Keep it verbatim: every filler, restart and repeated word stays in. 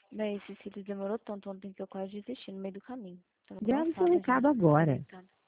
Bem, Cecília, demorou tanto ontem que eu quase desisti no meio do caminho. Tava Grave seu cansada já. recado agora. Irritada.